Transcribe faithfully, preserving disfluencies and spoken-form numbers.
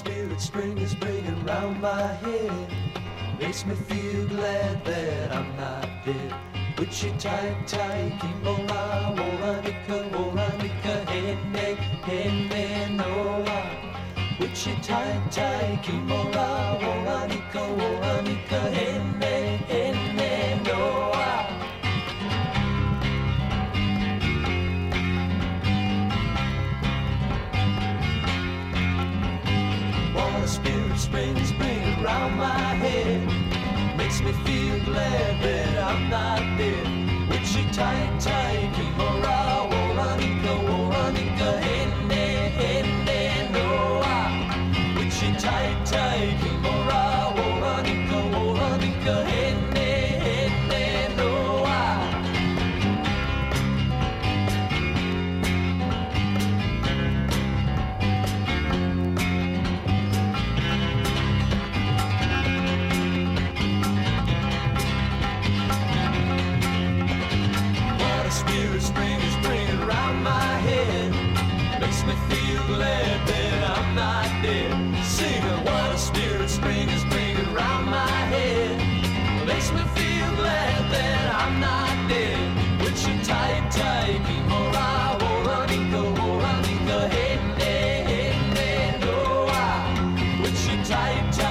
spirit spring is bringing round my head. Makes me feel glad that I'm not dead. Wichita, Taikimora, Waranika, Waranika, Hene, Hene, Noa. Wichita, Taikimora, Waranika, Waranika, Hene, Hene, Noa. Water spirit spring is bringing round my head. Makes me feel glad that I'm not dead. Wichita, Taikimora, Waranika, Waranika, Hene, Hene, Noa. Wichita, Taikimora, Waranika, Waranika, Hene, Hene, Noa. Spirit spring is bringing round my head. Makes me feel glad that I'm not dead. Singing what a spirit spring is bringing round my head. Makes me feel glad that I'm not dead. Wichita, Taikimora, Waranika, Waranika, Hene, Hene, Noa. Wichita,